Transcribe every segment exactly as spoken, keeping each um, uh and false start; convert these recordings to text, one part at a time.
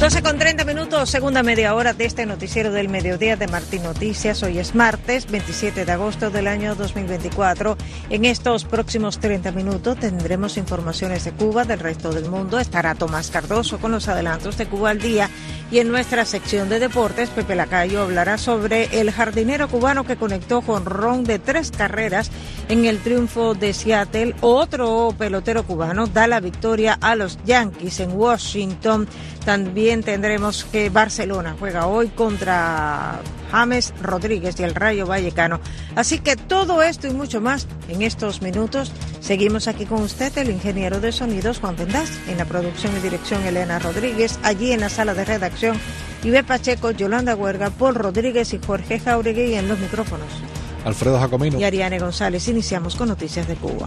doce con treinta minutos, segunda media hora de este noticiero del mediodía de Martín Noticias. Hoy es martes veintisiete de agosto del año dos mil veinticuatro. En estos próximos treinta minutos tendremos informaciones de Cuba, del resto del mundo. Estará Tomás Cardoso con los adelantos de Cuba al día. Y en nuestra sección de deportes, Pepe Lacayo hablará sobre el jardinero cubano que conectó jonrón de tres carreras en el triunfo de Seattle. Otro pelotero cubano da la victoria a los Yankees en Washington. También tendremos que Barcelona juega hoy contra James Rodríguez y el Rayo Vallecano. Así que todo esto y mucho más en estos minutos. Seguimos aquí con usted, el ingeniero de sonidos Juan Vendás, en la producción y dirección Elena Rodríguez, allí en la sala de redacción Ibe Pacheco, Yolanda Huerga, Paul Rodríguez y Jorge Jauregui en los micrófonos. Alfredo Jacomino y Ariane González. Iniciamos con noticias de Cuba.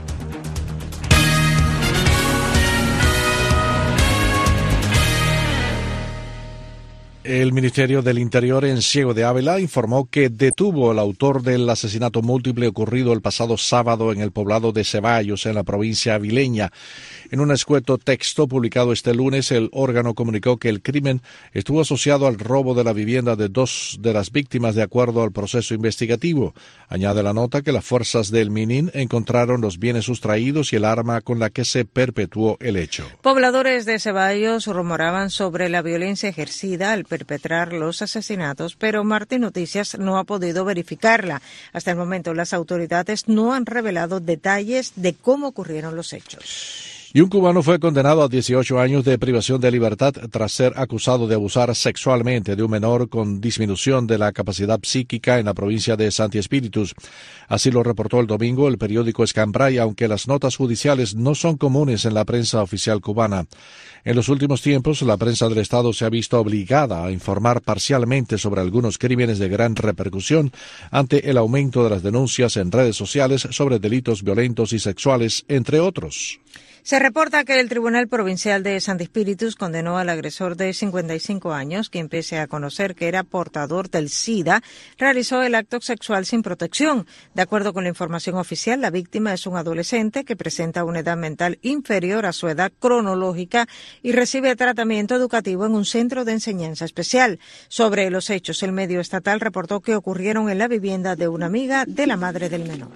El Ministerio del Interior en Ciego de Ávila informó que detuvo al autor del asesinato múltiple ocurrido el pasado sábado en el poblado de Ceballos, en la provincia avileña. En un escueto texto publicado este lunes, el órgano comunicó que el crimen estuvo asociado al robo de la vivienda de dos de las víctimas de acuerdo al proceso investigativo. Añade la nota que las fuerzas del MININ encontraron los bienes sustraídos y el arma con la que se perpetuó el hecho. Pobladores de Ceballos rumoraban sobre la violencia ejercida al perpetrar los asesinatos, pero Martín Noticias no ha podido verificarla. Hasta el momento, las autoridades no han revelado detalles de cómo ocurrieron los hechos. Y un cubano fue condenado a dieciocho años de privación de libertad tras ser acusado de abusar sexualmente de un menor con disminución de la capacidad psíquica en la provincia de Santi Espíritus. Así lo reportó el domingo el periódico Escambray, aunque las notas judiciales no son comunes en la prensa oficial cubana. En los últimos tiempos, la prensa del Estado se ha visto obligada a informar parcialmente sobre algunos crímenes de gran repercusión ante el aumento de las denuncias en redes sociales sobre delitos violentos y sexuales, entre otros. Se reporta que el Tribunal Provincial de Santi Espíritus condenó al agresor de cincuenta y cinco años, quien pese a conocer que era portador del SIDA, realizó el acto sexual sin protección. De acuerdo con la información oficial, la víctima es un adolescente que presenta una edad mental inferior a su edad cronológica y recibe tratamiento educativo en un centro de enseñanza especial. Sobre los hechos, el medio estatal reportó que ocurrieron en la vivienda de una amiga de la madre del menor.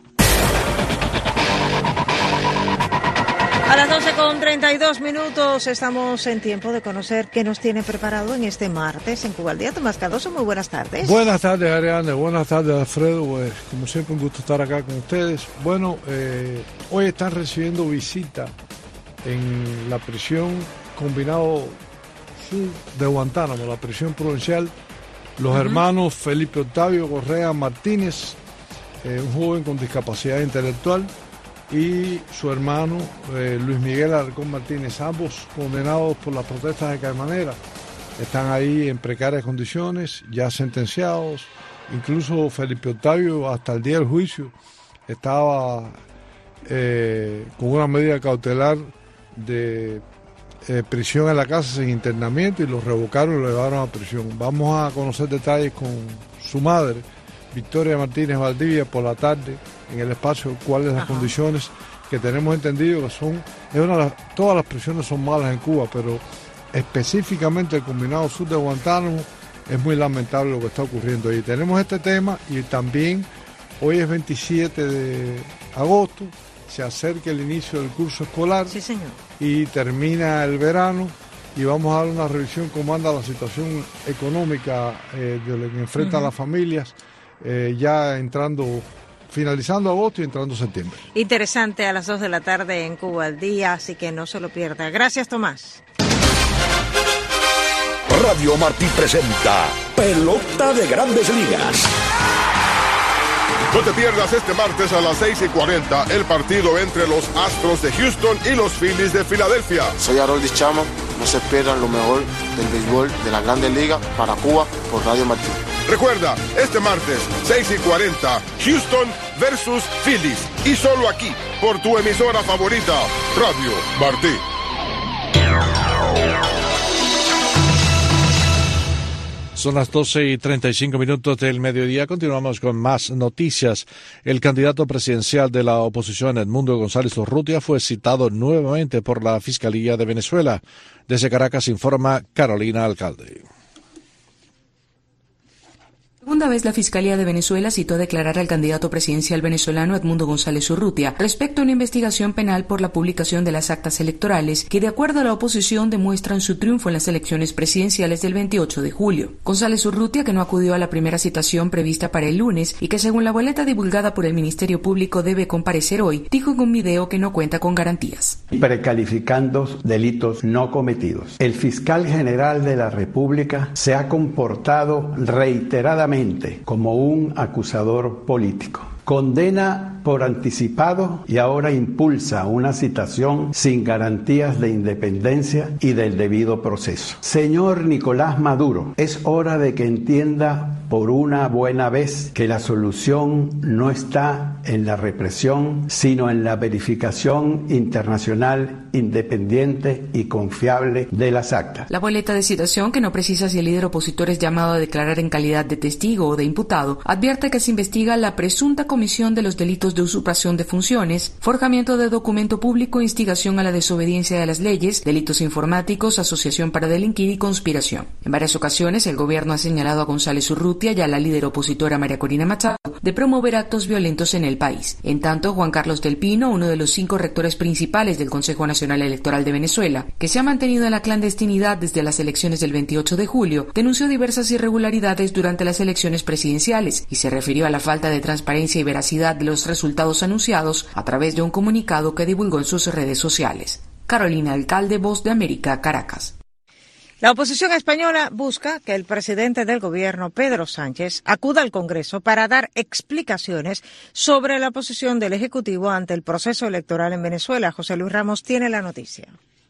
A las doce con treinta y dos minutos estamos en tiempo de conocer qué nos tiene preparado en este martes en Cuba al Día. Tomás Cardoso, muy buenas tardes. Buenas tardes, Ariane. Buenas tardes, Alfredo. Pues, como siempre, un gusto estar acá con ustedes. Bueno, eh, hoy están recibiendo visita en la prisión combinado sur de Guantánamo, la prisión provincial, los uh-huh. hermanos Felipe Octavio Correa Martínez, eh, un joven con discapacidad intelectual, y su hermano eh, Luis Miguel Alarcón Martínez, ambos condenados por las protestas de Caimanera. Están ahí en precarias condiciones, ya sentenciados. Incluso Felipe Octavio, hasta el día del juicio, estaba eh, con una medida cautelar de eh, prisión en la casa sin internamiento, y lo revocaron y lo llevaron a prisión. Vamos a conocer detalles con su madre, Victoria Martínez Valdivia, por la tarde en el espacio, cuáles las Ajá. condiciones que tenemos entendido que son, es una de las, todas las prisiones son malas en Cuba, pero específicamente el combinado sur de Guantánamo es muy lamentable lo que está ocurriendo ahí. Tenemos este tema, y también hoy es veintisiete de agosto, se acerca el inicio del curso escolar. Sí, señor. Y termina el verano, y vamos a dar una revisión cómo anda la situación económica eh, de lo que enfrentan uh-huh. las familias, eh, ya entrando, finalizando agosto y entrando septiembre. Interesante, a las dos de la tarde en Cuba al Día, así que no se lo pierda. Gracias, Tomás. Radio Martí presenta Pelota de Grandes Ligas. No te pierdas este martes a las seis y cuarenta el partido entre los Astros de Houston y los Phillies de Filadelfia. Soy Harold Chama, no se pierdan lo mejor del béisbol de la Grandes Ligas para Cuba por Radio Martí. Recuerda, este martes, seis y cuarenta, Houston versus Phillies. Y solo aquí, por tu emisora favorita, Radio Martí. Son las doce y treinta y cinco minutos del mediodía. Continuamos con más noticias. El candidato presidencial de la oposición, Edmundo González Urrutia, fue citado nuevamente por la Fiscalía de Venezuela. Desde Caracas informa Carolina Alcalde. Segunda vez la Fiscalía de Venezuela citó a declarar al candidato presidencial venezolano Edmundo González Urrutia respecto a una investigación penal por la publicación de las actas electorales que, de acuerdo a la oposición, demuestran su triunfo en las elecciones presidenciales del veintiocho de julio. González Urrutia, que no acudió a la primera citación prevista para el lunes y que, según la boleta divulgada por el Ministerio Público, debe comparecer hoy, dijo en un video que no cuenta con garantías. Precalificando delitos no cometidos. El fiscal general de la República se ha comportado reiteradamente como un acusador político. Condena por anticipado y ahora impulsa una citación sin garantías de independencia y del debido proceso. Señor Nicolás Maduro, es hora de que entienda por una buena vez que la solución no está en la represión, sino en la verificación internacional independiente y confiable de las actas. La boleta de citación, que no precisa si el líder opositor es llamado a declarar en calidad de testigo o de imputado, advierte que se investiga la presunta comisión de los delitos de usurpación de funciones, forjamiento de documento público, instigación a la desobediencia de las leyes, delitos informáticos, asociación para delinquir y conspiración. En varias ocasiones, el gobierno ha señalado a González Urrutia y a la líder opositora María Corina Machado de promover actos violentos en el país. En tanto, Juan Carlos del Pino, uno de los cinco rectores principales del Consejo Nacional Electoral de Venezuela, que se ha mantenido en la clandestinidad desde las elecciones del veintiocho de julio, denunció diversas irregularidades durante las elecciones presidenciales y se refirió a la falta de transparencia y veracidad de los resultados anunciados a través de un comunicado que divulgó en sus redes sociales. Carolina Alcalde, Voz de América, Caracas. La oposición española busca que el presidente del gobierno, Pedro Sánchez, acuda al Congreso para dar explicaciones sobre la posición del Ejecutivo ante el proceso electoral en Venezuela. José Luis Ramos tiene la noticia.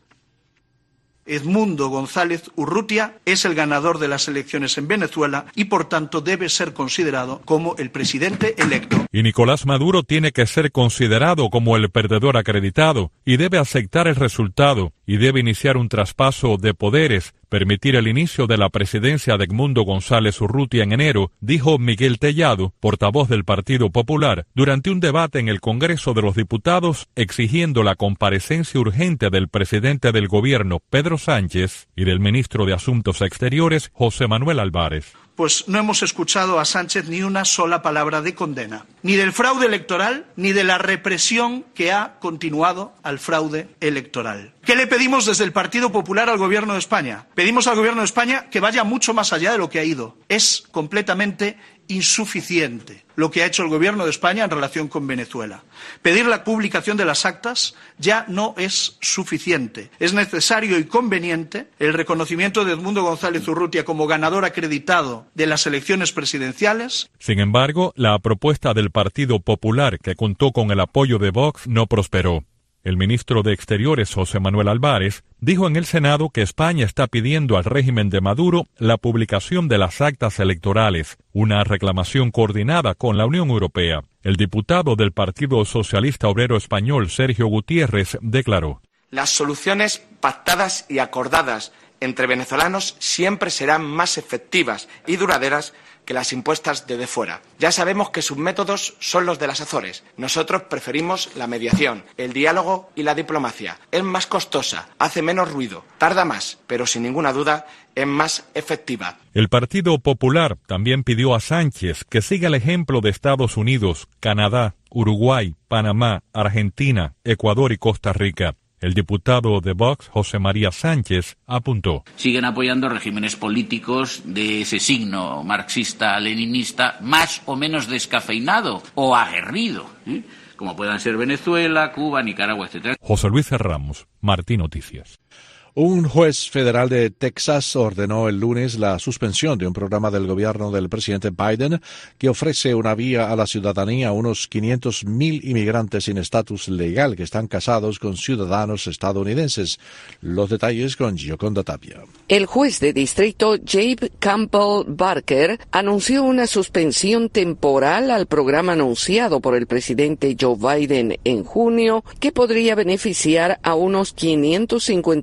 Edmundo González Urrutia es el ganador de las elecciones en Venezuela y, por tanto, debe ser considerado como el presidente electo. Y Nicolás Maduro tiene que ser considerado como el perdedor acreditado y debe aceptar el resultado y debe iniciar un traspaso de poderes, permitir el inicio de la presidencia de Edmundo González Urrutia en enero, dijo Miguel Tellado, portavoz del Partido Popular, durante un debate en el Congreso de los Diputados exigiendo la comparecencia urgente del presidente del gobierno, Pedro Sánchez, y del ministro de Asuntos Exteriores, José Manuel Álvarez. Pues no hemos escuchado a Sánchez ni una sola palabra de condena, ni del fraude electoral, ni de la represión que ha continuado al fraude electoral. ¿Qué le pedimos desde el Partido Popular al Gobierno de España? Pedimos al Gobierno de España que vaya mucho más allá de lo que ha ido. Es completamente insuficiente lo que ha hecho el Gobierno de España en relación con Venezuela. Pedir la publicación de las actas ya no es suficiente. Es necesario y conveniente el reconocimiento de Edmundo González Urrutia como ganador acreditado de las elecciones presidenciales. Sin embargo, la propuesta del Partido Popular, que contó con el apoyo de Vox, no prosperó. El ministro de Exteriores, José Manuel Álvarez, dijo en el Senado que España está pidiendo al régimen de Maduro la publicación de las actas electorales, una reclamación coordinada con la Unión Europea. El diputado del Partido Socialista Obrero Español, Sergio Gutiérrez, declaró: Las soluciones pactadas y acordadas entre venezolanos siempre serán más efectivas y duraderas que las impuestas desde fuera. Ya sabemos que sus métodos son los de las Azores. Nosotros preferimos la mediación, el diálogo y la diplomacia. Es más costosa, hace menos ruido, tarda más, pero sin ninguna duda es más efectiva. El Partido Popular también pidió a Sánchez que siga el ejemplo de Estados Unidos, Canadá, Uruguay, Panamá, Argentina, Ecuador y Costa Rica. El diputado de Vox, José María Sánchez, apuntó: siguen apoyando regímenes políticos de ese signo marxista-leninista más o menos descafeinado o aguerrido, ¿eh? como puedan ser Venezuela, Cuba, Nicaragua, etcétera. José Luis Ramos, Martín Noticias. Un juez federal de Texas ordenó el lunes la suspensión de un programa del gobierno del presidente Biden que ofrece una vía a la ciudadanía a unos quinientos mil inmigrantes sin estatus legal que están casados con ciudadanos estadounidenses. Los detalles con Gioconda Tapia. El juez de distrito Jabe Campbell Barker anunció una suspensión temporal al programa anunciado por el presidente Joe Biden en junio que podría beneficiar a unos quinientos cincuenta mil inmigrantes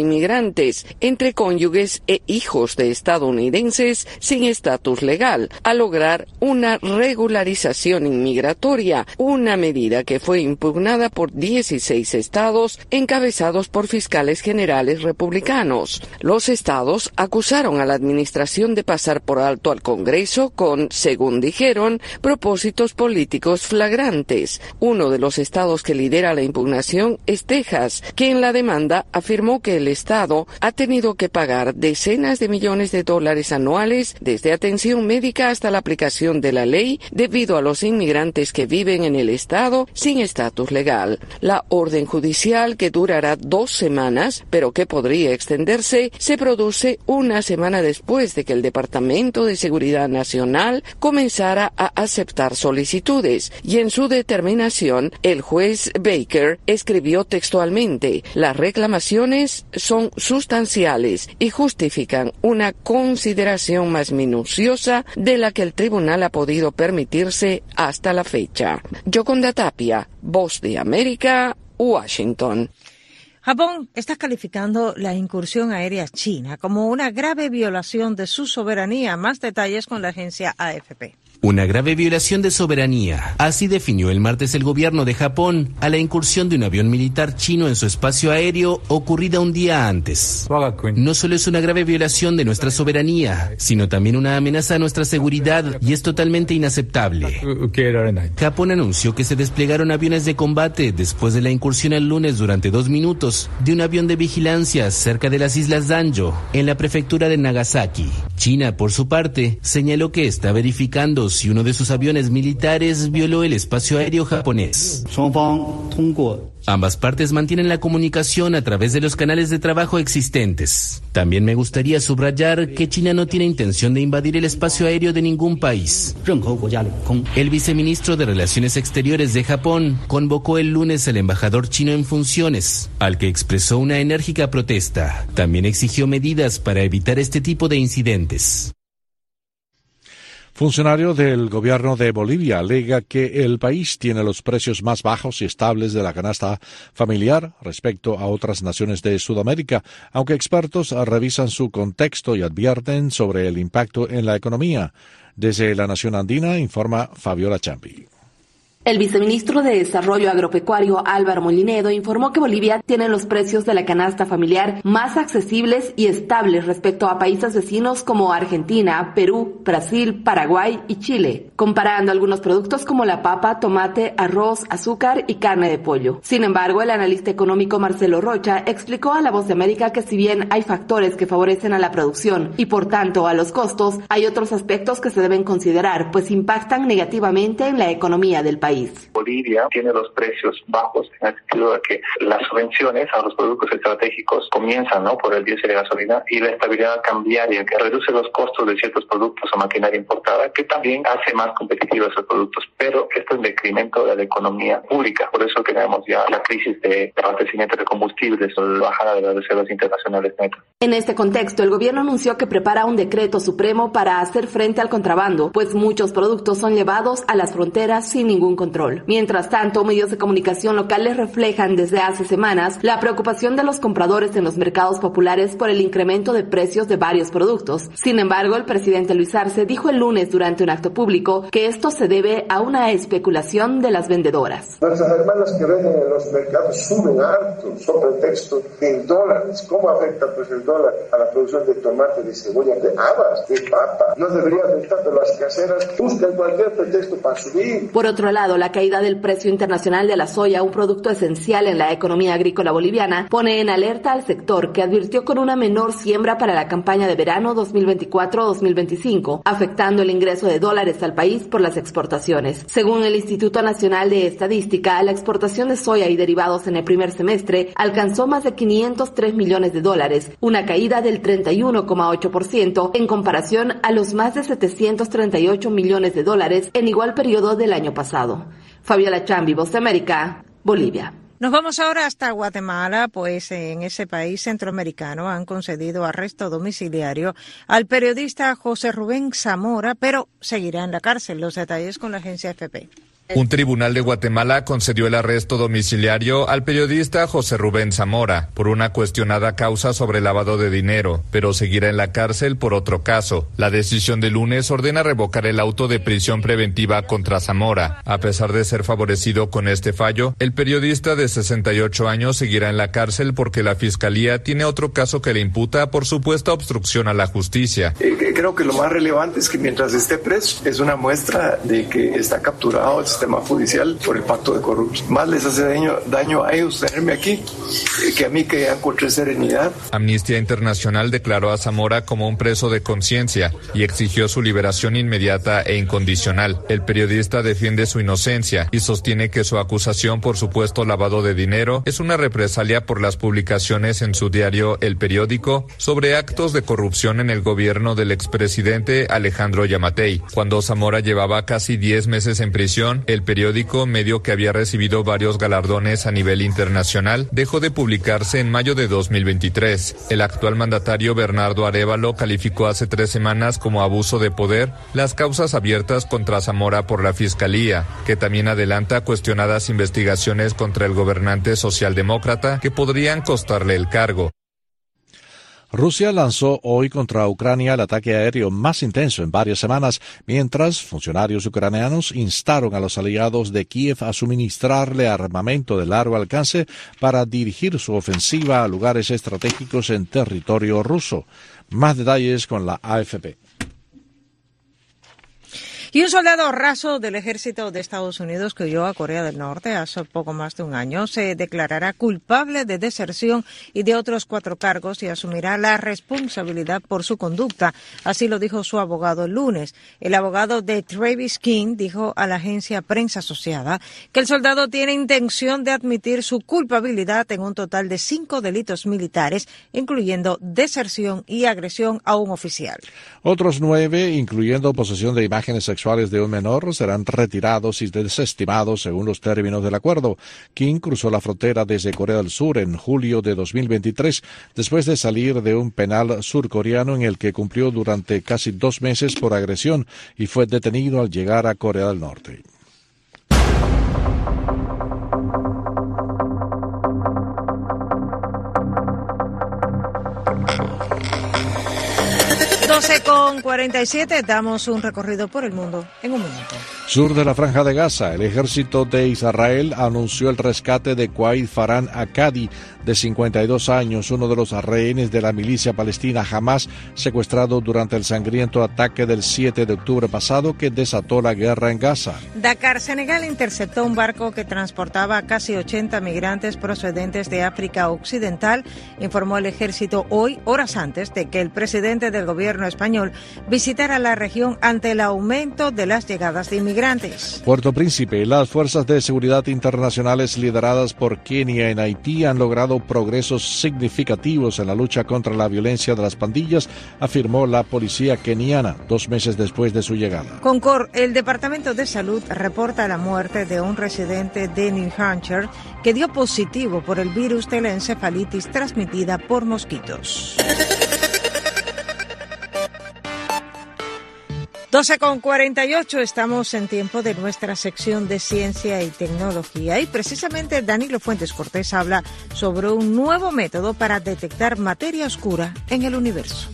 inmigrantes entre cónyuges e hijos de estadounidenses sin estatus legal, a lograr una regularización inmigratoria, una medida que fue impugnada por dieciséis estados encabezados por fiscales generales republicanos. Los estados acusaron a la administración de pasar por alto al Congreso con, según dijeron, propósitos políticos flagrantes. Uno de los estados que lidera la impugnación es Texas, que en la demanda afirmó que el estado ha tenido que pagar decenas de millones de dólares anuales, desde atención médica hasta la aplicación de la ley, debido a los inmigrantes que viven en el estado sin estatus legal. La orden judicial, que durará dos semanas, pero que podría extenderse, se produce una semana después de que el Departamento de Seguridad Nacional comenzara a aceptar solicitudes, y en su determinación, el juez Baker escribió textualmente: las reclamaciones son sustanciales y justifican una consideración más minuciosa de la que el tribunal ha podido permitirse hasta la fecha. Yoconda Tapia, Voz de América, Washington. Japón está calificando la incursión aérea china como una grave violación de su soberanía. Más detalles con la agencia A F P. Una grave violación de soberanía. Así definió el martes el gobierno de Japón a la incursión de un avión militar chino en su espacio aéreo ocurrida un día antes. No solo es una grave violación de nuestra soberanía, sino también una amenaza a nuestra seguridad, y es totalmente inaceptable. Japón anunció que se desplegaron aviones de combate después de la incursión el lunes durante dos minutos de un avión de vigilancia cerca de las islas Danjo, en la prefectura de Nagasaki. China, por su parte, señaló que está verificando si uno de sus aviones militares violó el espacio aéreo japonés. Ambas partes mantienen la comunicación a través de los canales de trabajo existentes. También me gustaría subrayar que China no tiene intención de invadir el espacio aéreo de ningún país. El viceministro de Relaciones Exteriores de Japón convocó el lunes al embajador chino en funciones, al que expresó una enérgica protesta. También exigió medidas para evitar este tipo de incidentes. Funcionario del gobierno de Bolivia alega que el país tiene los precios más bajos y estables de la canasta familiar respecto a otras naciones de Sudamérica, aunque expertos revisan su contexto y advierten sobre el impacto en la economía. Desde la nación andina informa Fabiola Champi. El viceministro de Desarrollo Agropecuario, Álvaro Molinedo, informó que Bolivia tiene los precios de la canasta familiar más accesibles y estables respecto a países vecinos como Argentina, Perú, Brasil, Paraguay y Chile, comparando algunos productos como la papa, tomate, arroz, azúcar y carne de pollo. Sin embargo, el analista económico Marcelo Rocha explicó a La Voz de América que si bien hay factores que favorecen a la producción y por tanto a los costos, hay otros aspectos que se deben considerar, pues impactan negativamente en la economía del país. Bolivia tiene los precios bajos en el sentido de que las subvenciones a los productos estratégicos comienzan, ¿no?, por el diésel de gasolina, y la estabilidad cambiaria que reduce los costos de ciertos productos o maquinaria importada, que también hace más competitivos esos productos, pero esto en detrimento de la economía pública. Por eso tenemos ya la crisis de abastecimiento de combustibles o la bajada de las reservas internacionales netas. En este contexto, el gobierno anunció que prepara un decreto supremo para hacer frente al contrabando, pues muchos productos son llevados a las fronteras sin ningún control. Mientras tanto, medios de comunicación locales reflejan desde hace semanas la preocupación de los compradores en los mercados populares por el incremento de precios de varios productos. Sin embargo, el presidente Luis Arce dijo el lunes durante un acto público que esto se debe a una especulación de las vendedoras. Nuestras hermanas que venden en los mercados suben harto sobre pretexto de dólares. ¿Cómo afecta pues el dólar a la producción de tomate, de cebolla, de habas, de papa? No debería afectar, pero las caseras buscan cualquier pretexto para subir. Por otro lado, la caída del precio internacional de la soya, un producto esencial en la economía agrícola boliviana, pone en alerta al sector, que advirtió con una menor siembra para la campaña de verano dos mil veinticuatro dos mil veinticinco, afectando el ingreso de dólares al país por las exportaciones. Según el Instituto Nacional de Estadística, la exportación de soya y derivados en el primer semestre alcanzó más de quinientos tres millones de dólares, una caída del treinta y uno coma ocho por ciento en comparación a los más de setecientos treinta y ocho millones de dólares en igual periodo del año pasado. Fabiola Chambi, Voz de América, Bolivia. Nos vamos ahora hasta Guatemala, pues en ese país centroamericano han concedido arresto domiciliario al periodista José Rubén Zamora, pero seguirá en la cárcel. Los detalles con la agencia A F P. Un tribunal de Guatemala concedió el arresto domiciliario al periodista José Rubén Zamora por una cuestionada causa sobre lavado de dinero, pero seguirá en la cárcel por otro caso. La decisión de lunes ordena revocar el auto de prisión preventiva contra Zamora. A pesar de ser favorecido con este fallo, el periodista de sesenta y ocho años seguirá en la cárcel porque la Fiscalía tiene otro caso que le imputa por supuesta obstrucción a la justicia. Eh, creo que lo más relevante es que mientras esté preso es una muestra de que está capturado el sistema judicial por el pacto de corrupción. Más les hace daño, daño a ellos tenerme aquí que a mí, que ya encontré serenidad. Amnistía Internacional declaró a Zamora como un preso de conciencia y exigió su liberación inmediata e incondicional. El periodista defiende su inocencia y sostiene que su acusación por supuesto lavado de dinero es una represalia por las publicaciones en su diario El Periódico sobre actos de corrupción en el gobierno del expresidente Alejandro Yamatei. Cuando Zamora llevaba casi diez meses en prisión, el periódico, medio que había recibido varios galardones a nivel internacional, dejó de publicarse en mayo de dos mil veintitrés. El actual mandatario Bernardo Arévalo calificó hace tres semanas como abuso de poder las causas abiertas contra Zamora por la Fiscalía, que también adelanta cuestionadas investigaciones contra el gobernante socialdemócrata que podrían costarle el cargo. Rusia lanzó hoy contra Ucrania el ataque aéreo más intenso en varias semanas, mientras funcionarios ucranianos instaron a los aliados de Kiev a suministrarle armamento de largo alcance para dirigir su ofensiva a lugares estratégicos en territorio ruso. Más detalles con la A F P. Y un soldado raso del ejército de Estados Unidos que huyó a Corea del Norte hace poco más de un año se declarará culpable de deserción y de otros cuatro cargos y asumirá la responsabilidad por su conducta. Así lo dijo su abogado el lunes. El abogado de Travis King dijo a la agencia Prensa Asociada que el soldado tiene intención de admitir su culpabilidad en un total de cinco delitos militares, incluyendo deserción y agresión a un oficial. Otros nueve, incluyendo posesión de imágenes sexuales de un menor, serán retirados y desestimados según los términos del acuerdo. King cruzó la frontera desde Corea del Sur en julio de dos mil veintitrés, después de salir de un penal surcoreano en el que cumplió durante casi dos meses por agresión y fue detenido al llegar a Corea del Norte. doce con cuarenta y siete, damos un recorrido por el mundo en un momento. Sur de la Franja de Gaza, el ejército de Israel anunció el rescate de Quaid Farhan Akadi, de cincuenta y dos años, uno de los rehenes de la milicia palestina Hamas, secuestrado durante el sangriento ataque del siete de octubre pasado que desató la guerra en Gaza. Dakar, Senegal, interceptó un barco que transportaba a casi ochenta migrantes procedentes de África Occidental, informó el ejército hoy, horas antes de que el presidente del gobierno español visitara la región ante el aumento de las llegadas de inmigrantes. Puerto Príncipe, las fuerzas de seguridad internacionales lideradas por Kenia en Haití han logrado progresos significativos en la lucha contra la violencia de las pandillas, afirmó la policía keniana dos meses después de su llegada. Concord, el Departamento de Salud reporta la muerte de un residente de New Hampshire que dio positivo por el virus de la encefalitis transmitida por mosquitos. doce con cuarenta y ocho, estamos en tiempo de nuestra sección de ciencia y tecnología y precisamente Danilo Fuentes Cortés habla sobre un nuevo método para detectar materia oscura en el universo.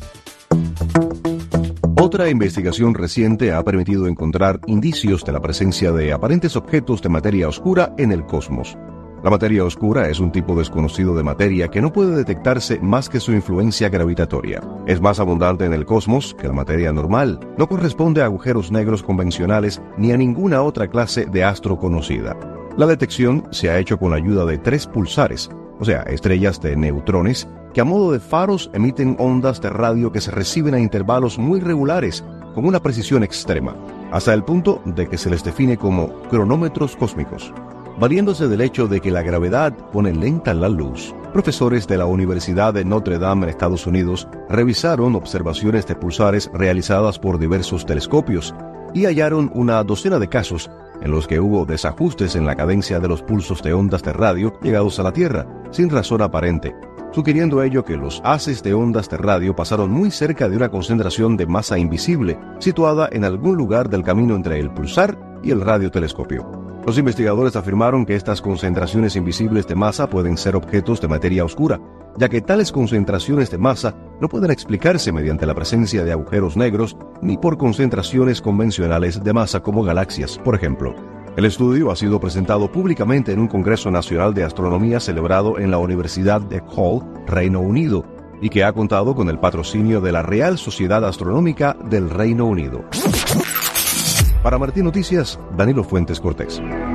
Otra investigación reciente ha permitido encontrar indicios de la presencia de aparentes objetos de materia oscura en el cosmos. La materia oscura es un tipo desconocido de materia que no puede detectarse más que su influencia gravitatoria. Es más abundante en el cosmos que la materia normal. No corresponde a agujeros negros convencionales ni a ninguna otra clase de astro conocida. La detección se ha hecho con la ayuda de tres pulsares, o sea, estrellas de neutrones, que a modo de faros emiten ondas de radio que se reciben a intervalos muy regulares, con una precisión extrema, hasta el punto de que se les define como cronómetros cósmicos. Valiéndose del hecho de que la gravedad pone lenta la luz, profesores de la Universidad de Notre Dame en Estados Unidos revisaron observaciones de pulsares realizadas por diversos telescopios y hallaron una docena de casos en los que hubo desajustes en la cadencia de los pulsos de ondas de radio llegados a la Tierra, sin razón aparente, sugiriendo ello que los haces de ondas de radio pasaron muy cerca de una concentración de masa invisible, situada en algún lugar del camino entre el pulsar y el radiotelescopio. Los investigadores afirmaron que estas concentraciones invisibles de masa pueden ser objetos de materia oscura, ya que tales concentraciones de masa no pueden explicarse mediante la presencia de agujeros negros ni por concentraciones convencionales de masa como galaxias, por ejemplo. El estudio ha sido presentado públicamente en un Congreso Nacional de Astronomía celebrado en la Universidad de Hull, Reino Unido, y que ha contado con el patrocinio de la Real Sociedad Astronómica del Reino Unido. Para Martín Noticias, Danilo Fuentes Cortés.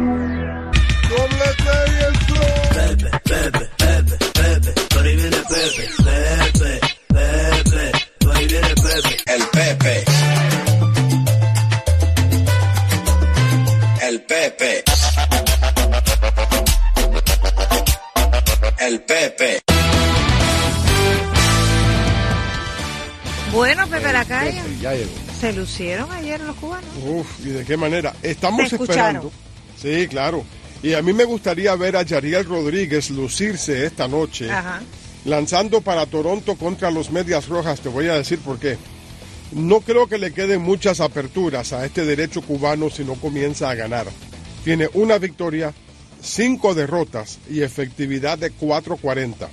Pepe, Pepe, Pepe, Pepe, por ahí viene Pepe, Pepe, Pepe, por ahí viene Pepe. El Pepe. El Pepe. El Pepe. Bueno, Pepe Lacayo, ya llegó. ¿Se lucieron ayer los cubanos? Uf, ¿y de qué manera? Estamos ¿Te esperando. Sí, claro. Y a mí me gustaría ver a Yariel Rodríguez lucirse esta noche, Ajá. lanzando para Toronto contra los Medias Rojas. Te voy a decir por qué. No creo que le queden muchas aperturas a este derecho cubano si no comienza a ganar. Tiene una victoria, cinco derrotas y efectividad de cuatro cuarenta.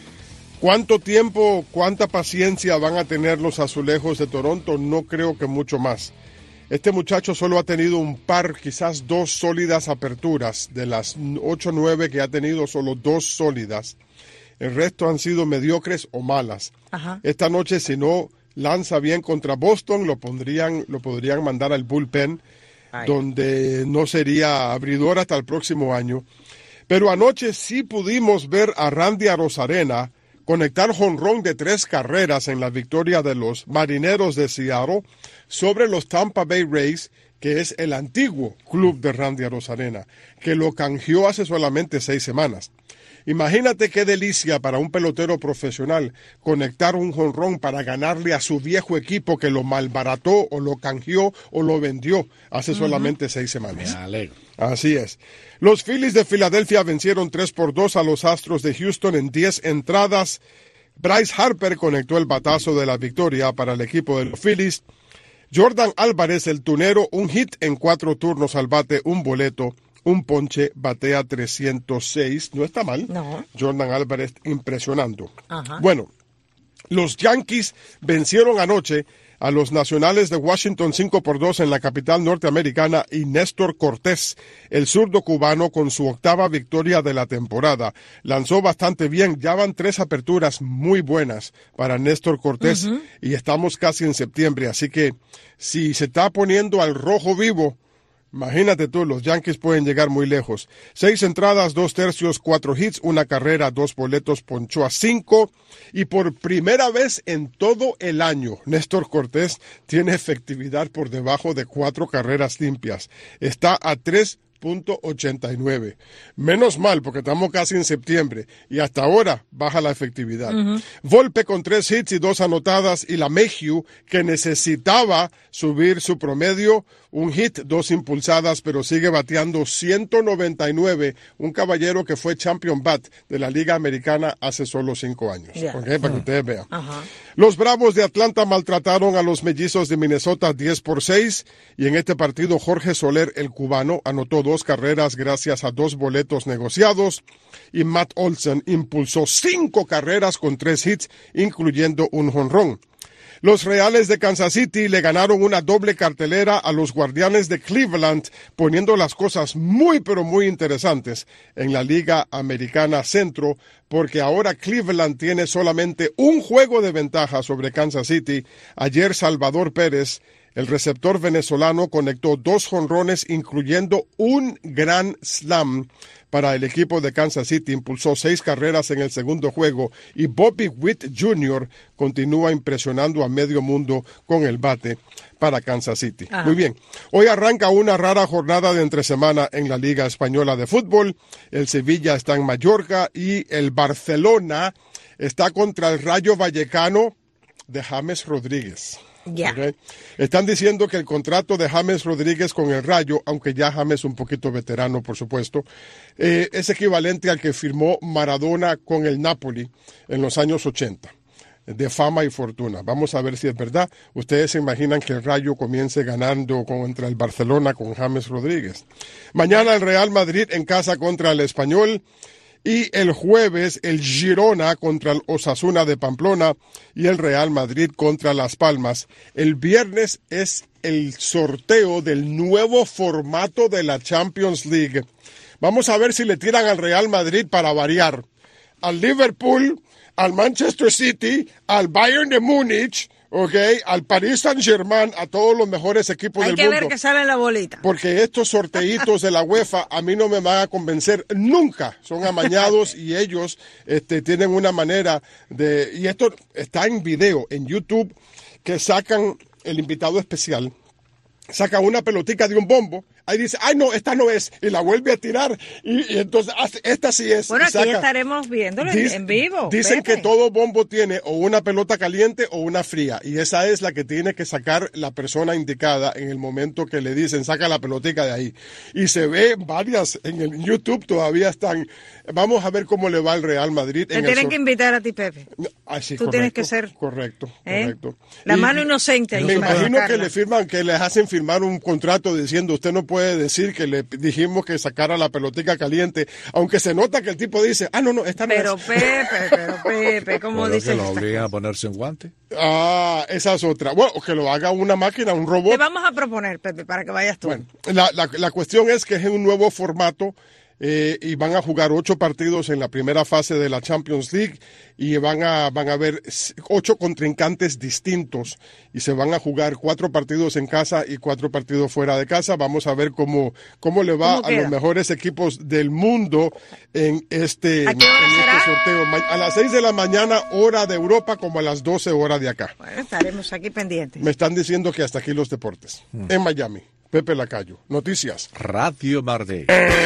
¿Cuánto tiempo, cuánta paciencia van a tener los azulejos de Toronto? No creo que mucho más. Este muchacho solo ha tenido un par, quizás dos sólidas aperturas. De las ocho o nueve que ha tenido, solo dos sólidas. El resto han sido mediocres o malas. Ajá. Esta noche, si no lanza bien contra Boston, lo pondrían, lo podrían mandar al bullpen, Ay. donde no sería abridor hasta el próximo año. Pero anoche sí pudimos ver a Randy Arozarena conectar jonrón de tres carreras en la victoria de los Marineros de Seattle sobre los Tampa Bay Rays, que es el antiguo club de Randy Arozarena, que lo canjeó hace solamente seis semanas. Imagínate qué delicia para un pelotero profesional conectar un jonrón para ganarle a su viejo equipo que lo malbarató o lo canjeó o lo vendió hace uh-huh. solamente seis semanas. Me alegro. Así es. Los Phillies de Filadelfia vencieron tres por dos a los Astros de Houston en diez entradas. Bryce Harper conectó el batazo de la victoria para el equipo de los Phillies. Jordan Álvarez, el tunero, un hit en cuatro turnos al bate, un boleto, un ponche, batea trescientos seis. No está mal. No. Jordan Álvarez impresionando. Ajá. Bueno, los Yankees vencieron anoche a los Nacionales de Washington cinco por dos en la capital norteamericana y Néstor Cortés, el zurdo cubano, con su octava victoria de la temporada. Lanzó bastante bien, ya van tres aperturas muy buenas para Néstor Cortés uh-huh. y estamos casi en septiembre, así que si se está poniendo al rojo vivo, imagínate tú, los Yankees pueden llegar muy lejos. Seis entradas, dos tercios, cuatro hits, una carrera, dos boletos, ponchó a cinco. Y por primera vez en todo el año, Néstor Cortés tiene efectividad por debajo de cuatro carreras limpias. Está a tres punto ochenta y nueve. Menos mal, porque estamos casi en septiembre y hasta ahora baja la efectividad. Uh-huh. Volpe con tres hits y dos anotadas, y la Mayhew, que necesitaba subir su promedio, un hit, dos impulsadas, pero sigue bateando ciento noventa y nueve, un caballero que fue champion bat de la Liga Americana hace solo cinco años. Yeah. Okay, para que ustedes vean. Uh-huh. Los Bravos de Atlanta maltrataron a los Mellizos de Minnesota diez por seis, y en este partido Jorge Soler, el cubano, anotó dos carreras gracias a dos boletos negociados, y Matt Olson impulsó cinco carreras con tres hits, incluyendo un jonrón. Los Reales de Kansas City le ganaron una doble cartelera a los Guardianes de Cleveland, poniendo las cosas muy pero muy interesantes en la Liga Americana Centro, porque ahora Cleveland tiene solamente un juego de ventaja sobre Kansas City. Ayer Salvador Pérez, el receptor venezolano, conectó dos jonrones, incluyendo un gran slam para el equipo de Kansas City. Impulsó seis carreras en el segundo juego, y Bobby Witt junior continúa impresionando a medio mundo con el bate para Kansas City. Ajá. Muy bien. Hoy arranca una rara jornada de entresemana en la Liga Española de Fútbol. El Sevilla está en Mallorca y el Barcelona está contra el Rayo Vallecano de James Rodríguez. Yeah. Okay. Están diciendo que el contrato de James Rodríguez con el Rayo, aunque ya James un poquito veterano, por supuesto, eh, es equivalente al que firmó Maradona con el Napoli en los años ochenta. de fama y fortuna. Vamos a ver si es verdad. Ustedes se imaginan que el Rayo comience ganando contra el Barcelona con James Rodríguez. Mañana el Real Madrid en casa contra el Español. Y el jueves el Girona contra el Osasuna de Pamplona y el Real Madrid contra Las Palmas. El viernes es el sorteo del nuevo formato de la Champions League. Vamos a ver si le tiran al Real Madrid para variar. Al Liverpool, al Manchester City, al Bayern de Múnich, okay, al Paris Saint-Germain, a todos los mejores equipos Hay del que mundo. ver que sale la bolita. Porque estos sorteitos de la UEFA a mí no me van a convencer nunca. Son amañados y ellos este, tienen una manera de... Y esto está en video, en YouTube, que sacan el invitado especial, saca una pelotica de un bombo, ahí dice, ay no, esta no es, y la vuelve a tirar, y, y entonces, esta sí es. Bueno, y aquí saca. estaremos viéndolo Dic- en vivo. Dicen Pepe. que todo bombo tiene o una pelota caliente o una fría, y esa es la que tiene que sacar la persona indicada en el momento que le dicen, saca la pelotica de ahí. Y se ve varias en el YouTube, todavía están. Vamos a ver cómo le va al Real Madrid. Te en el tienen sor- que invitar a ti, Pepe. Ah, sí, Tú correcto, tienes que ser... Correcto, ¿eh? correcto. La Y mano inocente ahí me para imagino sacarla. que le firman, que les hacen firmar un contrato diciendo, usted no puede decir que le dijimos que sacara la pelotica caliente, aunque se nota que el tipo dice, ah, no, no, esta no Pero es. Pepe, pero Pepe, ¿cómo Pero dices que lo estas obliguen a cosas? ponerse un guante. Ah, esa es otra. Bueno, que lo haga una máquina, un robot. Te vamos a proponer, Pepe, para que vayas tú. Bueno, la, la, la cuestión es que es un nuevo formato eh, y van a jugar ocho partidos en la primera fase de la Champions League y van a van a haber ocho contrincantes distintos y se van a jugar cuatro partidos en casa y cuatro partidos fuera de casa. Vamos a ver cómo cómo le va ¿Cómo a queda? los mejores equipos del mundo en este, ¿A qué hora en este será? sorteo. Ma- A las seis de la mañana, hora de Europa, como a las doce hora de acá. Bueno, estaremos aquí pendientes. Me están diciendo que hasta aquí los deportes. En Miami, Pepe Lacayo. Noticias. Radio Mardé.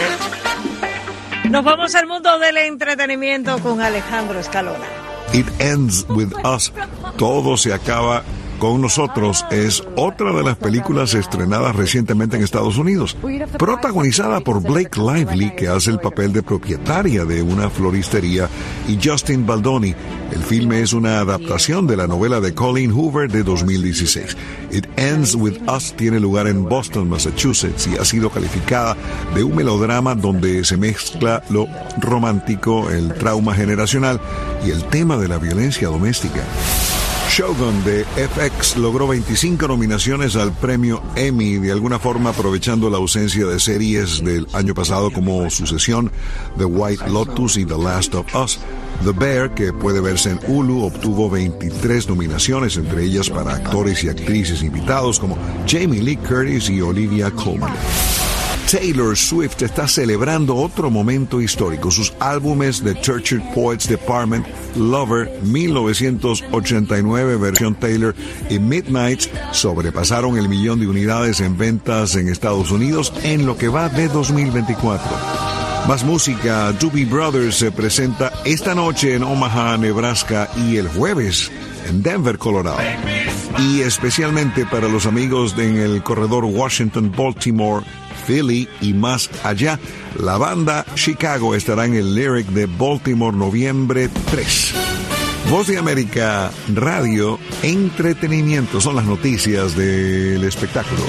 Nos vamos al mundo del entretenimiento con Alejandro Escalona. It Ends With Us. Todo se acaba con nosotros. Es otra de las películas estrenadas recientemente en Estados Unidos, protagonizada por Blake Lively, que hace el papel de propietaria de una floristería, y Justin Baldoni. El filme es una adaptación de la novela de Colleen Hoover de dos mil dieciséis. It Ends With Us tiene lugar en Boston, Massachusetts, y ha sido calificada de un melodrama donde se mezcla lo romántico, el trauma generacional y el tema de la violencia doméstica. Shogun de F X logró veinticinco nominaciones al premio Emmy, de alguna forma aprovechando la ausencia de series del año pasado como Sucesión, The White Lotus y The Last of Us. The Bear, que puede verse en Hulu, obtuvo veintitrés nominaciones, entre ellas para actores y actrices invitados como Jamie Lee Curtis y Olivia Colman. Taylor Swift está celebrando otro momento histórico. Sus álbumes The Tortured Poets Department, Lover, mil novecientos ochenta y nueve versión Taylor y Midnight sobrepasaron el millón de unidades en ventas en Estados Unidos en lo que va de dos mil veinticuatro. Más música. Doobie Brothers se presenta esta noche en Omaha, Nebraska, y el jueves en Denver, Colorado. Y especialmente para los amigos de en el corredor Washington-Baltimore, Philly y más allá, la banda Chicago estará en el Lyric de Baltimore noviembre tres. Voz de América Radio, entretenimiento, son las noticias del espectáculo.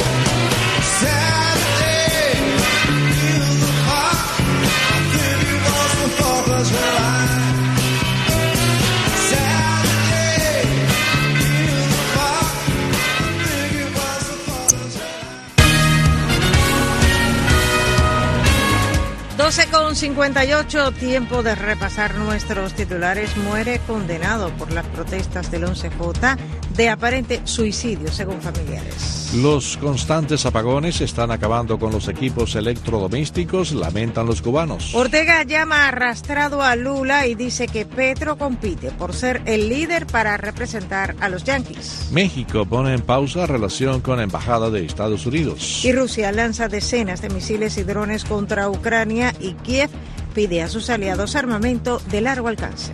doce con cincuenta y ocho, tiempo de repasar nuestros titulares. Muere condenado por las protestas del once J de aparente suicidio, según familiares. Los constantes apagones están acabando con los equipos electrodomésticos, lamentan los cubanos. Ortega llama arrastrado a Lula y dice que Petro compite por ser el líder para representar a los Yankees. México pone en pausa relación con la Embajada de Estados Unidos. Y Rusia lanza decenas de misiles y drones contra Ucrania y Kiev pide a sus aliados armamento de largo alcance.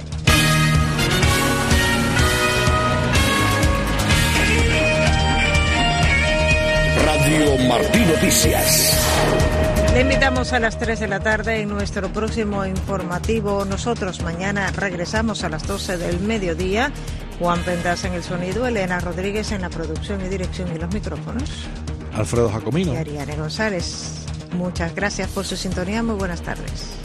Radio Martí Noticias. Le invitamos a las tres de la tarde en nuestro próximo informativo. Nosotros mañana regresamos a las doce del mediodía. Juan Pendas en el sonido, Elena Rodríguez en la producción y dirección y los micrófonos. Alfredo Jacomino. Y Ariane González. Muchas gracias por su sintonía. Muy buenas tardes.